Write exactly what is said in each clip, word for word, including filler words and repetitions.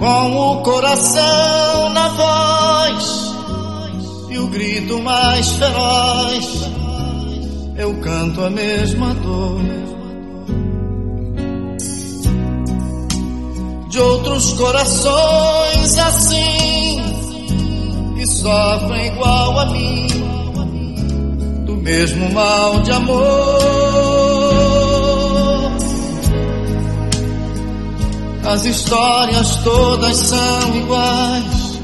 Com o coração na voz e o grito mais feroz, eu canto a mesma dor de outros corações assim, que sofrem igual a mim do mesmo mal de amor. As histórias todas são iguais,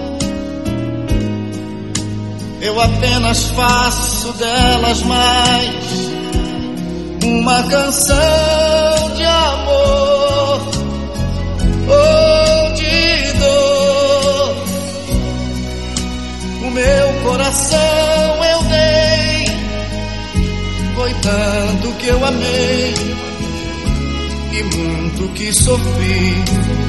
eu apenas faço delas mais uma canção de amor ou de dor. O meu coração eu dei, foi tanto que eu amei e muito que sofri.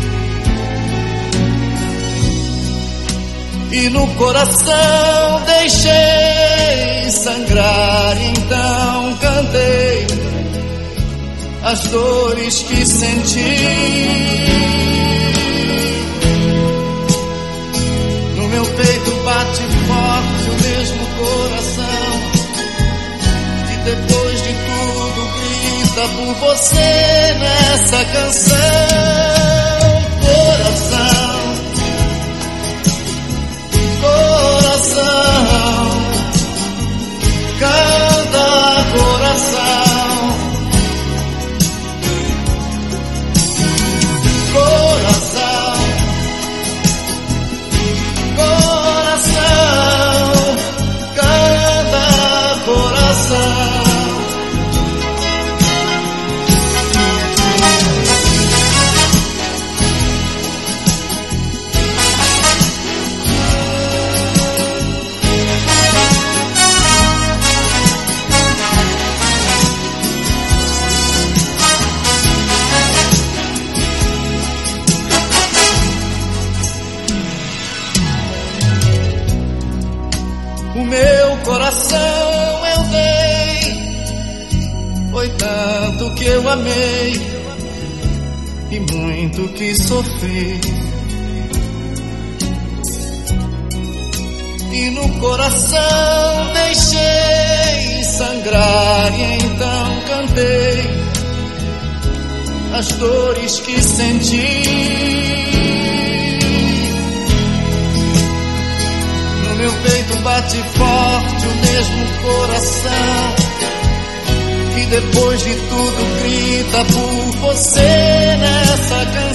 E no coração deixei sangrar, então cantei as dores que senti. No meu peito bate forte o mesmo coração, e depois de tudo grita por você nessa canção. Coração, coração, canta coração, coração, coração, canta coração. O meu coração eu dei, foi tanto que eu amei e muito que sofri. E no coração deixei sangrar e então cantei as dores que senti. Meu peito bate forte o mesmo coração, que depois de tudo grita por você nessa canção.